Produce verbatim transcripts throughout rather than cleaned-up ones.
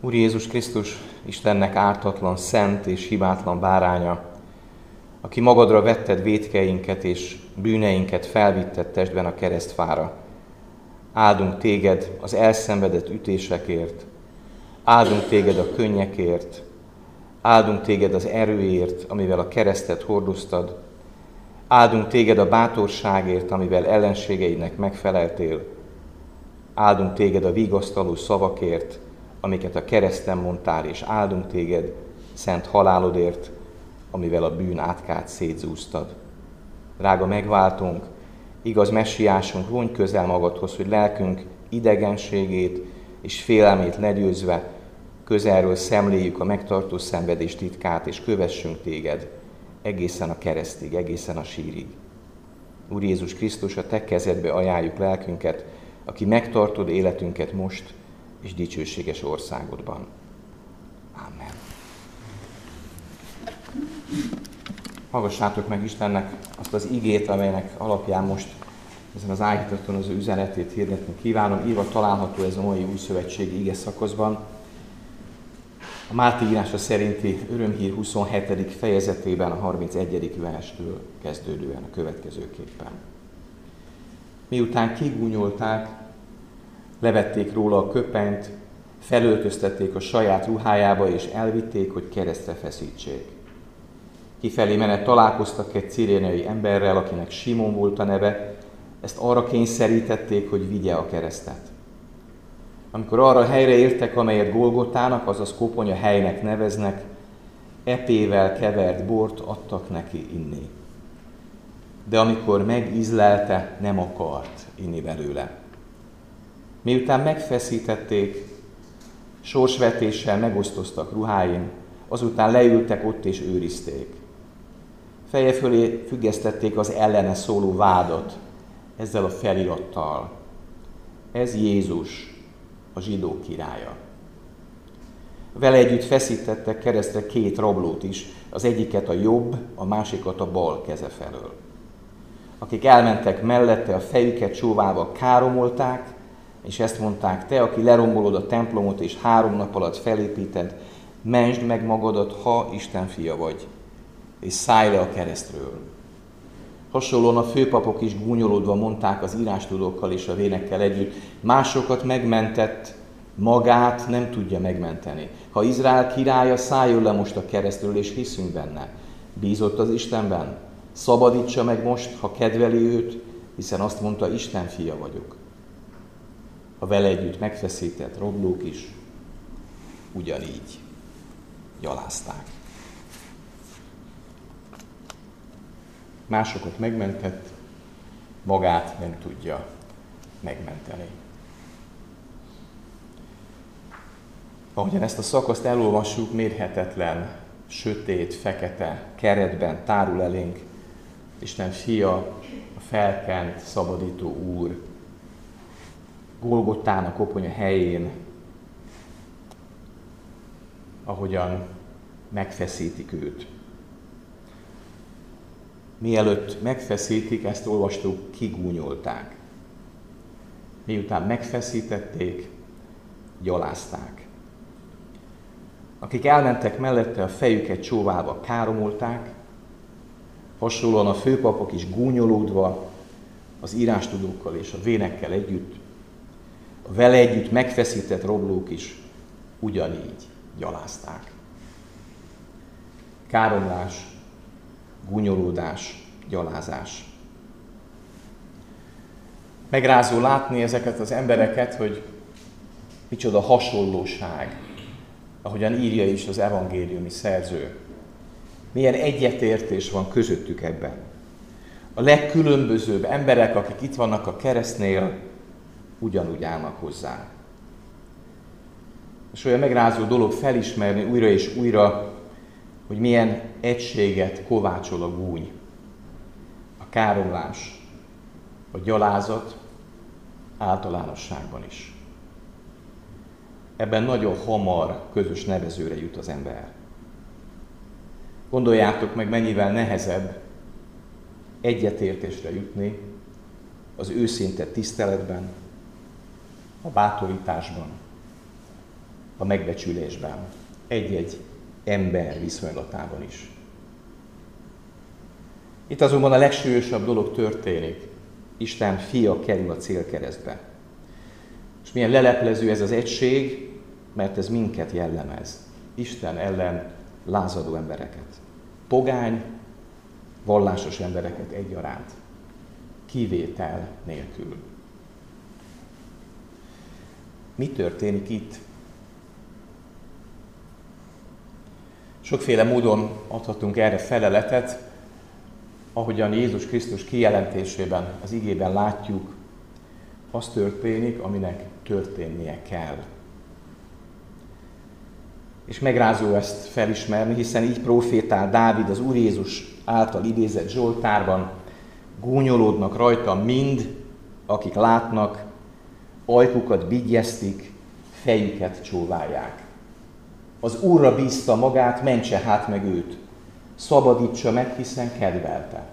Úr Jézus Krisztus, Istennek ártatlan, szent és hibátlan báránya, aki magadra vetted vétkeinket és bűneinket felvitted testben a keresztfára. Áldunk téged az elszenvedett ütésekért, áldunk téged a könnyekért, áldunk téged az erőért, amivel a keresztet hordoztad, áldunk téged a bátorságért, amivel ellenségeidnek megfeleltél, áldunk téged a vigasztaló szavakért, amiket a kereszten mondtál, és áldunk téged szent halálodért, amivel a bűn átkát szétzúztad. Drága megváltónk, igaz messiásunk, vonj közel magadhoz, hogy lelkünk idegenségét és félelmét legyőzve közelről szemléljük a megtartó szenvedés titkát, és kövessünk téged egészen a keresztig, egészen a sírig. Úr Jézus Krisztus, a te kezedbe ajánljuk lelkünket, aki megtartod életünket most és dicsőséges országodban. Amen. Hallgassátok meg Istennek azt az igét, amelynek alapján most ezen az ágítaton az ő üzenetét hirdetni kívánom. Írva található ez a mai újszövetségi ige szakaszban. A Máté írása szerinti örömhír huszonhetedik fejezetében a harmincegyedik verstől kezdődően a következőképpen. Miután kigúnyolták, levették róla a köpenyt, felöltöztették a saját ruhájába, és elvitték, hogy keresztre feszítsék. Kifelé menet találkoztak egy cirénai emberrel, akinek Simon volt a neve, ezt arra kényszerítették, hogy vigye a keresztet. Amikor arra a helyre értek, amelyet Golgotának, azaz koponya helynek neveznek, epével kevert bort adtak neki inni. De amikor megízlelte, nem akart inni belőle. Miután megfeszítették, sorsvetéssel megosztoztak ruháin, azután leültek ott és őrizték. Feje fölé függesztették az ellene szóló vádat, ezzel a felirattal: ez Jézus, a zsidók királya. Vele együtt feszítettek keresztre két rablót is, az egyiket a jobb, a másikat a bal keze felől. Akik elmentek mellette, a fejüket csóválva káromolták, és ezt mondták: te, aki lerombolod a templomot, és három nap alatt felépíted, mentsd meg magadat, ha Isten fia vagy, és szállj le a keresztről. Hasonlóan a főpapok is gúnyolódva mondták az írástudókkal és a vénekkel együtt: másokat megmentett, magát nem tudja megmenteni. Ha Izrael királya, szálljon le most a keresztről, és hiszünk benne. Bízott az Istenben? Szabadítsa meg most, ha kedveli őt, hiszen azt mondta: Isten fia vagyok. A vele együtt megfeszített rablók is ugyanígy gyalázták. Másokat megmentett, magát nem tudja megmenteni. Ahogyan ezt a szakaszt elolvassuk, mérhetetlen, sötét, fekete keretben tárul elénk Isten fia, a felkent, szabadító Úr, Golgotán, a koponya helyén, ahogyan megfeszítik őt. Mielőtt megfeszítik, ezt olvastuk, kigúnyolták. Miután megfeszítették, gyalázták. Akik elmentek mellette, a fejüket csóválva káromolták, hasonlóan a főpapok is gúnyolódva, az írástudókkal és a vénekkel együtt, a vele együtt megfeszített rablók is ugyanígy gyalázták. Káromlás, gúnyolódás, gyalázás. Megrázó látni ezeket az embereket, hogy micsoda hasonlóság, ahogyan írja is az evangéliumi szerző. Milyen egyetértés van közöttük ebben. A legkülönbözőbb emberek, akik itt vannak a keresztnél, ugyanúgy állnak hozzá. És olyan megrázó dolog felismerni újra és újra, hogy milyen egységet kovácsol a gúny, a káromlás, a gyalázat általánosságban is. Ebben nagyon hamar közös nevezőre jut az ember. Gondoljátok meg, mennyivel nehezebb egyetértésre jutni az őszinte tiszteletben, a bátorításban, a a megbecsülésben, egy-egy ember viszonylatában is. Itt azonban a legsúlyosabb dolog történik. Isten fia kerül a célkeresztbe. És milyen leleplező ez az egység, mert ez minket jellemez. Isten ellen lázadó embereket. Pogány, vallásos embereket egyaránt. Kivétel nélkül. Mi történik itt? Sokféle módon adhatunk erre feleletet, ahogyan Jézus Krisztus kijelentésében, az igében látjuk, az történik, aminek történnie kell. És megrázó ezt felismerni, hiszen így profétál Dávid az Úr Jézus által idézett Zsoltárban, gúnyolódnak rajta mind, akik látnak, ajkukat bigyeztik, fejüket csóválják. Az Úrra bízta magát, mentse hát meg őt, szabadítsa meg, hiszen kedvelte.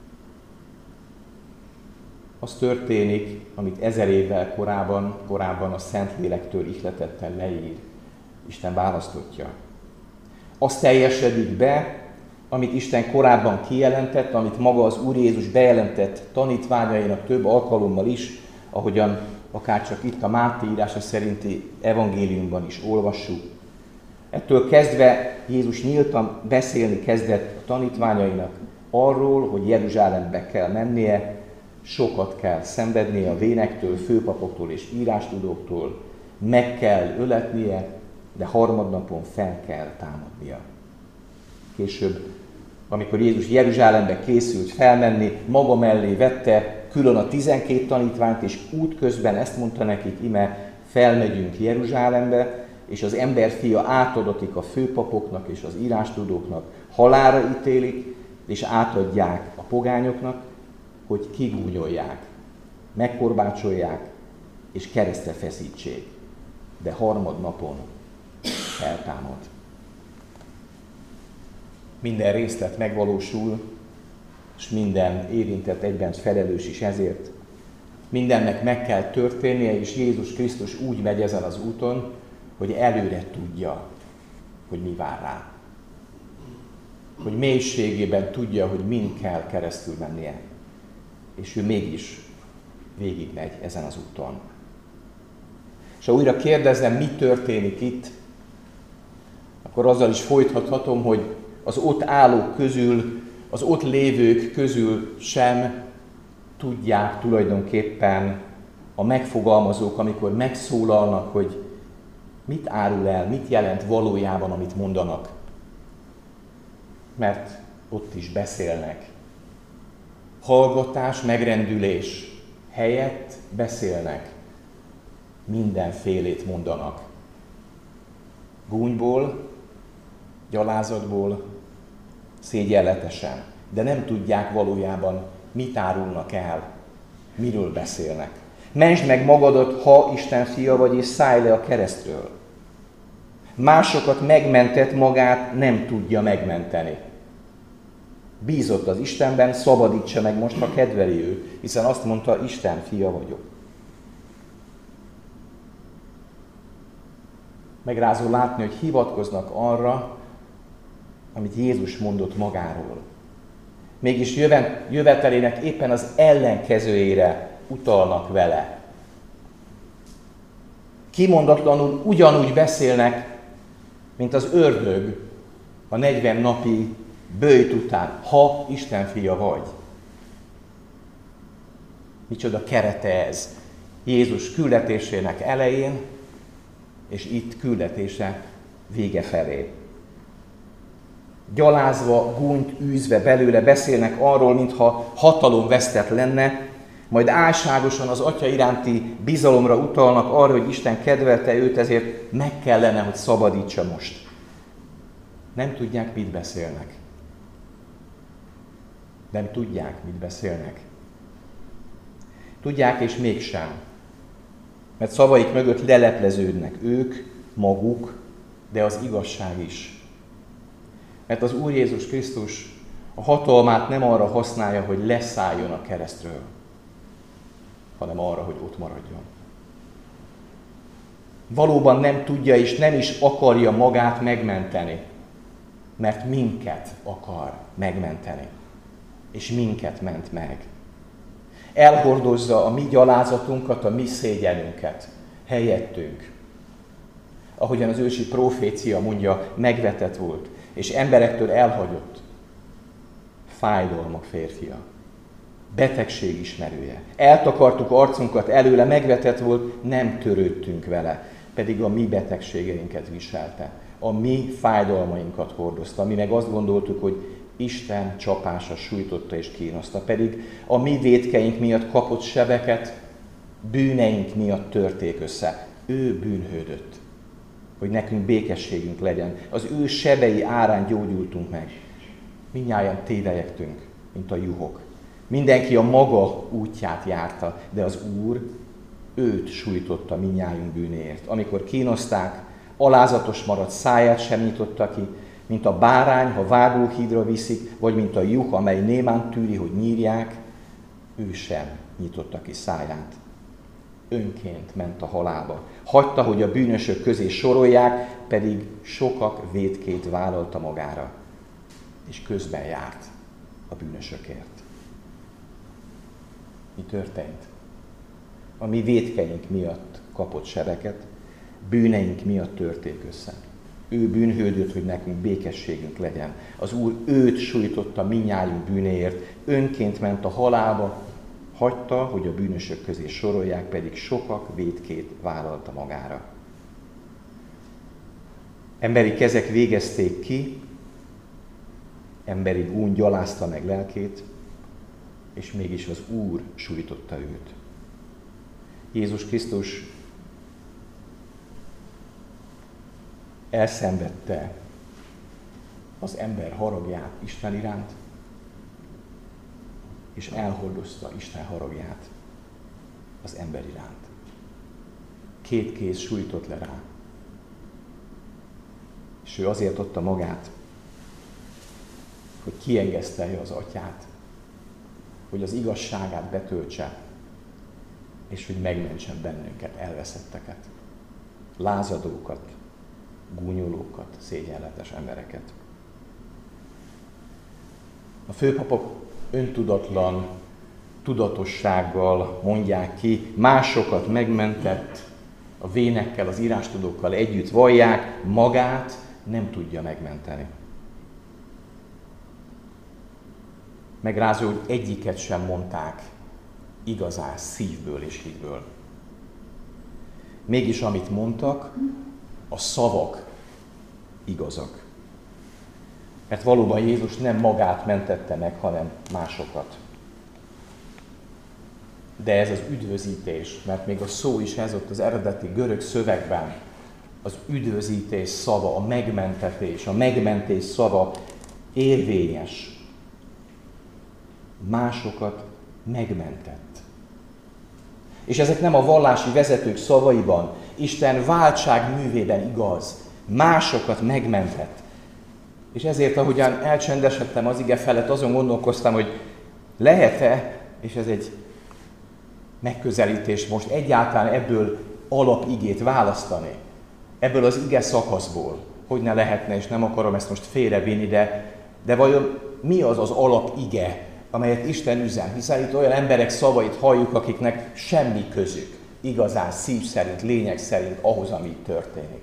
Az történik, amit ezer évvel korábban, korábban a Szentlélektől ihletetten leír. Isten választotja. Az teljesedik be, amit Isten korábban kijelentett, amit maga az Úr Jézus bejelentett tanítványainak több alkalommal is, ahogyan akárcsak itt a Máté írása szerinti evangéliumban is olvassuk. Ettől kezdve Jézus nyíltan beszélni kezdett a tanítványainak arról, hogy Jeruzsálembe kell mennie, sokat kell szenvednie a vénektől, főpapoktól és írástudóktól, meg kell öletnie, de harmadnapon fel kell támadnia. Később, amikor Jézus Jeruzsálembe készült felmenni, maga mellé vette külön a tizenkét tanítványt, és útközben ezt mondta nekik, ime felmegyünk Jeruzsálembe, és az emberfia átadatik a főpapoknak és az írástudóknak, halálra ítélik, és átadják a pogányoknak, hogy kigúnyolják, megkorbácsolják, és keresztre feszítsék. De harmadnapon feltámad. Minden részlet megvalósul, és minden érintett egyben felelős is ezért. Mindennek meg kell történnie, és Jézus Krisztus úgy megy ezen az úton, hogy előre tudja, hogy mi vár rá. Hogy mélységében tudja, hogy mind kell keresztül mennie. És ő mégis végigmegy ezen az úton. És ha újra kérdezem, mi történik itt, akkor azzal is folytathatom, hogy az ott állók közül, az ott lévők közül sem tudják tulajdonképpen a megfogalmazók, amikor megszólalnak, hogy mit árul el, mit jelent valójában, amit mondanak. Mert ott is beszélnek. Hallgatás, megrendülés helyett beszélnek. Mindenfélét mondanak. Gúnyból, gyalázatból, szégyenletesen. De nem tudják valójában, mit árulnak el, miről beszélnek. Mentsd meg magadat, ha Isten fia vagy, és szállj le a keresztről. Másokat megmentett, magát nem tudja megmenteni. Bízott az Istenben, szabadítsa meg most, ha kedveli ő, hiszen azt mondta, Isten fia vagyok. Megrázó látni, hogy hivatkoznak arra, amit Jézus mondott magáról. Mégis jövetelének éppen az ellenkezőjére utalnak vele. Kimondatlanul ugyanúgy beszélnek, mint az ördög a negyven napi böjt után, ha Isten fia vagy. Micsoda kerete ez Jézus küldetésének elején, és itt küldetése vége felé. Gyalázva, gúnyt űzve belőle beszélnek arról, mintha hatalom vesztett lenne, majd álságosan az Atya iránti bizalomra utalnak arra, hogy Isten kedvelte őt, ezért meg kellene, hogy szabadítsa most. Nem tudják, mit beszélnek. Nem tudják, mit beszélnek. Tudják, és mégsem. Mert szavaik mögött lelepleződnek ők, maguk, de az igazság is. Mert az Úr Jézus Krisztus a hatalmát nem arra használja, hogy leszálljon a keresztről, hanem arra, hogy ott maradjon. valóban nem tudja és nem is akarja magát megmenteni, mert minket akar megmenteni, és minket ment meg. Elhordozza a mi gyalázatunkat, a mi szégyenünket helyettünk. Ahogyan az ősi profécia mondja, megvetett volt, és emberektől elhagyott. Fájdalmak férfia, betegség ismerője. Eltakartuk arcunkat előle, megvetett volt, nem törődtünk vele, pedig a mi betegségeinket viselte. A mi fájdalmainkat hordozta, mi meg azt gondoltuk, hogy Isten csapása sújtotta és kínoszta, pedig a mi vétkeink miatt kapott sebeket, bűneink miatt törték össze. Ő bűnhődött, hogy nekünk békességünk legyen. Az ő sebei árán gyógyultunk meg. Mindnyájan tévejektünk, mint a juhok. Mindenki a maga útját járta, de az Úr őt sújtotta mindnyájunk bűnéért. Amikor kínozták, alázatos maradt, száját sem nyitotta ki, mint a bárány, ha vágóhídra viszik, vagy mint a juh, amely némán tűri, hogy nyírják, ő sem nyitotta ki száját. Önként ment a halálba. Hagyta, hogy a bűnösök közé sorolják, pedig sokak vétkét vállalta magára, és közben járt a bűnösökért. Mi történt? A mi vétkeink miatt kapott sebeket, bűneink miatt törték össze. Ő bűnhődött, hogy nekünk békességünk legyen. Az Úr őt sújtotta mindnyájunk bűnéért, önként ment a halálba, hagyta, hogy a bűnösök közé sorolják, pedig sokak vétkét vállalta magára. Emberi kezek végezték ki, emberi gúny gyalázta meg lelkét, és mégis az Úr sújtotta őt. Jézus Krisztus elszenvedte az ember haragját Isten iránt, és elhordozta Isten haragját az ember iránt. Két kéz sújtott le rá, és ő azért adta magát, hogy kiengesztelje az atyát, hogy az igazságát betöltse, és hogy megmentsen bennünket, elveszetteket, lázadókat, gúnyolókat, szégyenletes embereket. A főpapok öntudatlan tudatossággal mondják ki, másokat megmentett, a vénekkel, az írástudókkal együtt vallják, magát nem tudja megmenteni. Megrázó, hogy egyiket sem mondták igazán szívből és hitből. Mégis amit mondtak, a szavak igazak. Mert valóban Jézus nem magát mentette meg, hanem másokat. De ez az üdvözítés, mert még a szó is ez ott az eredeti görög szövegben, az üdvözítés szava, a megmentetés, a megmentés szava érvényes. Másokat megmentett. És ezek nem a vallási vezetők szavaiban, Isten váltság művében igaz. Másokat megmentett. És ezért, ahogyan elcsendesedtem az ige felett, azon gondolkoztam, hogy lehet-e, és ez egy megközelítés most egyáltalán ebből alapigét választani. Ebből az ige szakaszból. Hogy ne lehetne, és nem akarom ezt most félrevinni, de, de vajon mi az az alapige, amelyet Isten üzen? Hiszen itt olyan emberek szavait halljuk, akiknek semmi közük, igazán szív szerint, lényeg szerint ahhoz, ami itt történik.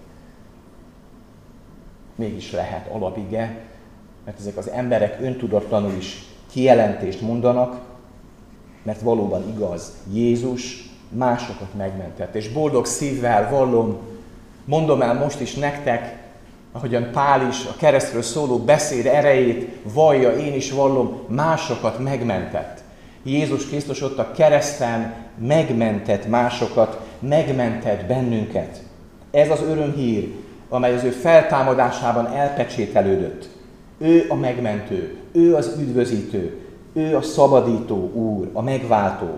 Mégis lehet alapige, mert ezek az emberek öntudatlanul is kijelentést mondanak, mert valóban igaz, Jézus másokat megmentett. És boldog szívvel vallom, mondom el most is nektek, ahogyan Pál is a keresztről szóló beszéd erejét vallja, én is vallom, másokat megmentett. Jézus Krisztus ott a kereszten megmentett másokat, megmentett bennünket. Ez az örömhír, amely az ő feltámadásában elpecsételődött. Ő a megmentő, ő az üdvözítő, ő a szabadító Úr, a megváltó.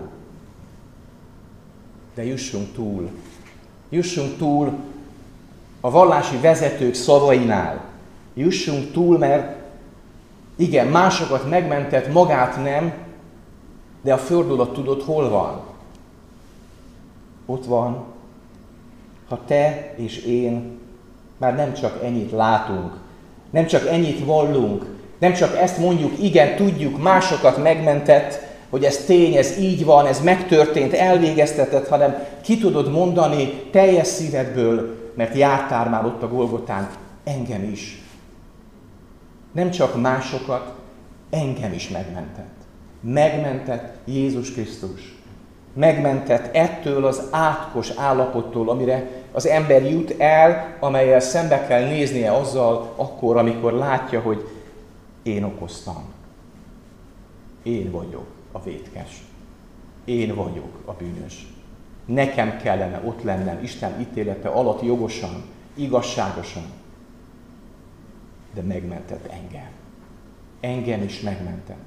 De jussunk túl, jussunk túl a vallási vezetők szavainál. Jussunk túl, mert igen, másokat megmentett, magát nem, de a fordulat tudod, hol van? Ott van, ha te és én már nem csak ennyit látunk, nem csak ennyit vallunk, nem csak ezt mondjuk, igen, tudjuk, másokat megmentett, hogy ez tény, ez így van, ez megtörtént, elvégeztetett, hanem ki tudod mondani teljes szívedből, mert jártál már ott a Golgotán, engem is. Nem csak másokat, engem is megmentett. Megmentett Jézus Krisztus. Megmentett ettől az átkos állapottól, amire az ember jut el, amellyel szembe kell néznie azzal akkor, amikor látja, hogy én okoztam. Én vagyok a vétkes. Én vagyok a bűnös. Nekem kellene ott lennem Isten ítélete alatt jogosan, igazságosan. De megmentett engem. Engem is megmentett.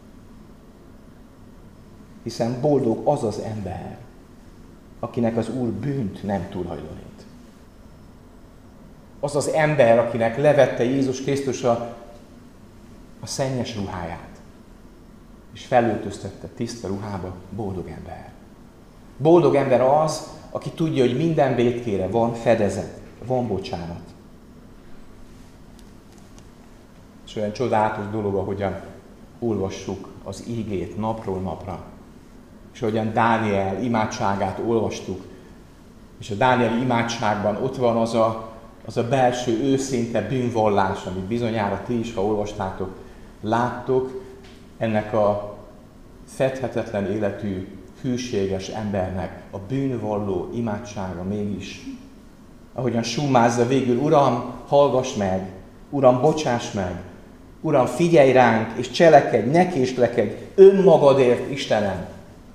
Hiszen boldog az az ember, akinek az Úr bűnt nem tulajdonít. Az az ember, akinek levette Jézus Krisztus a, a szennyes ruháját, és felöltöztette tiszta ruhába, boldog ember. Boldog ember az, aki tudja, hogy minden vétkére van fedezet, van bocsánat. És olyan csodálatos dolog, ahogyan olvassuk az ígét napról napra, és ahogyan Dániel imádságát olvastuk, és a dánieli imádságban ott van az a, az a belső őszinte bűnvallás, amit bizonyára ti is, ha olvastátok, láttok, ennek a fedhetetlen életű, hűséges embernek a bűnvalló imádsága mégis. Ahogyan summázza végül, Uram, hallgass meg, Uram, bocsáss meg, Uram, figyelj ránk, és cselekedj, ne késlekedj, önmagadért, Istenem.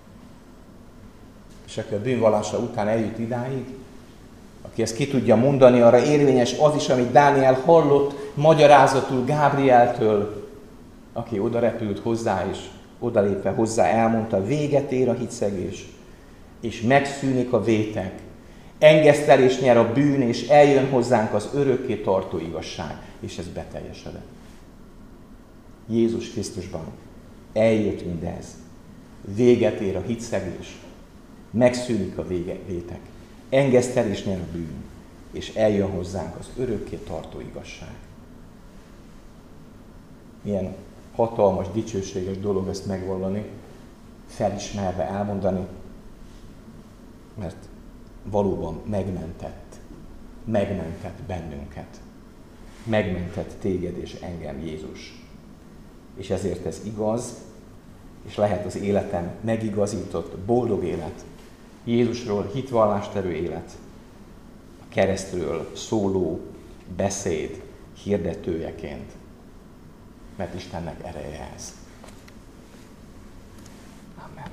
És aki a bűnvallása után eljut idáig, aki ezt ki tudja mondani, arra érvényes az is, amit Dániel hallott magyarázatul Gábrieltől, aki oda repült hozzá, és odalépve hozzá elmondta, véget ér a hitszegés, és megszűnik a vétek, engesztelés nyer a bűn, és eljön hozzánk az örökké tartó igazság, és ez beteljesedett. Jézus Krisztusban eljött mindez. Véget ér a hitszegés, megszűnik a vége, vétek, engesztelés nyer a bűn, és eljön hozzánk az örökké tartó igazság. Milyen hatalmas, dicsőséges dolog ezt megvallani, felismerve, elmondani, mert valóban megmentett, megmentett bennünket, megmentett téged és engem Jézus. És ezért ez igaz, és lehet az életem megigazított, boldog élet, Jézusról hitvallást terő élet, a keresztről szóló beszéd hirdetőjeként, mert Istennek ereje ez. Amen.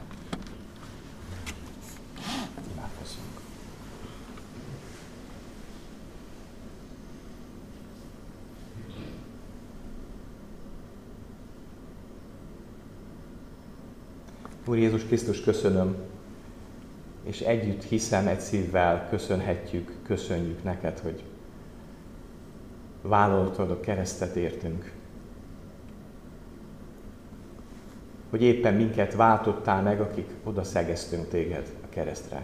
Imádkozzunk. Úr Jézus Krisztus, köszönöm, és együtt hiszem, egy szívvel köszönhetjük, köszönjük neked, hogy vállaltad a keresztet értünk. Hogy éppen minket váltottál meg, akik oda szegeztünk téged a keresztre.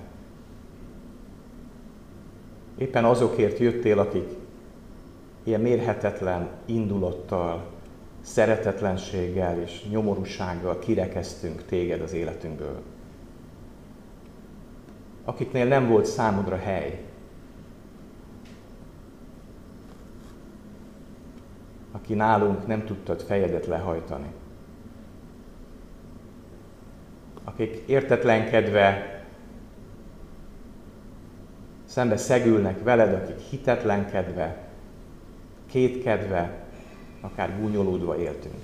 Éppen azokért jöttél, akik ilyen mérhetetlen indulattal, szeretetlenséggel és nyomorúsággal kirekeztünk téged az életünkből. Akiknél nem volt számodra hely. Aki nálunk nem tudtad fejedet lehajtani. Akik értetlenkedve szembe szegülnek veled, akik hitetlenkedve, kétkedve, akár gúnyolódva éltünk.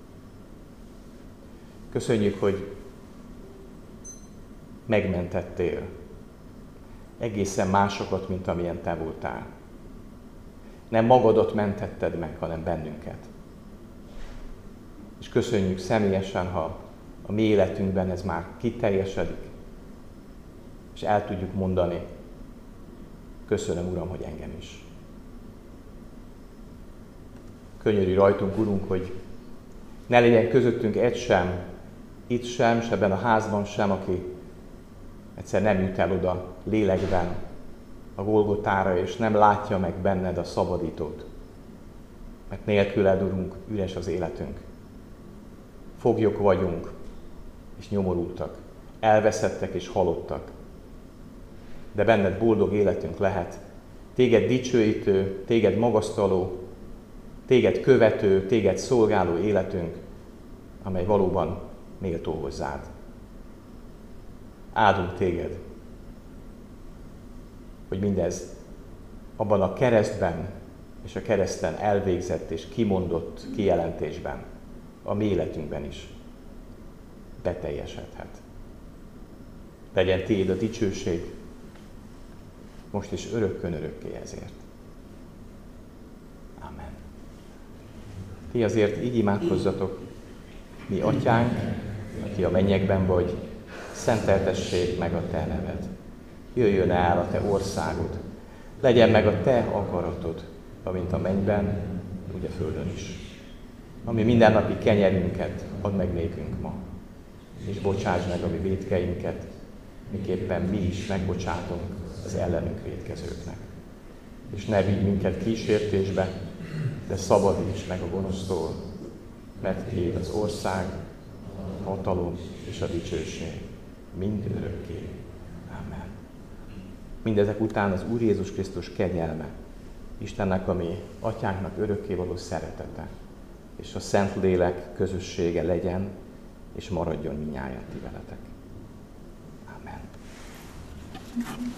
Köszönjük, hogy megmentettél egészen másokat, mint amilyen te voltál. Nem magadat mentetted meg, hanem bennünket. És köszönjük személyesen, ha a mi életünkben ez már kiteljesedik, és el tudjuk mondani, köszönöm, Uram, hogy engem is. Könyörülj rajtunk, Urunk, hogy ne legyen közöttünk egy sem, itt sem, se ebben a házban sem, aki egyszer nem jut el oda lélekben, a Golgotára, és nem látja meg benned a szabadítót. Mert nélküled, Urunk, üres az életünk. Foglyok vagyunk, és nyomorultak. Elveszettek és halottak. De benned boldog életünk lehet. Téged dicsőítő, téged magasztaló, téged követő, téged szolgáló életünk, amely valóban méltó hozzád. Áldunk téged, hogy mindez abban a keresztben és a kereszten elvégzett és kimondott kijelentésben, a mi életünkben is beteljesedhet. Legyen tiéd a dicsőség, most is örökkön örökké ezért. Amen. Ti azért így imádkozzatok: mi atyánk, aki a mennyekben vagy, szenteltessék meg a te neved. Jöjjön el a te országod, legyen meg a te akaratod, amint a mennyben, úgy a földön is. Ami mindennapi kenyerünket add meg nékünk ma, és bocsáss meg a mi vétkeinket, miképpen mi is megbocsátunk az ellenünk vétkezőknek. És ne vigy minket kísértésbe, de szabadíts meg a gonosztól, mert tiéd az ország, a hatalom és a dicsőség mind örökké. Amen. Mindezek után az Úr Jézus Krisztus kegyelme, Istennek, ami Atyánknak örökkévaló szeretete, és a Szentlélek közössége legyen, és maradjon mindnyájan ti veletek. Amen.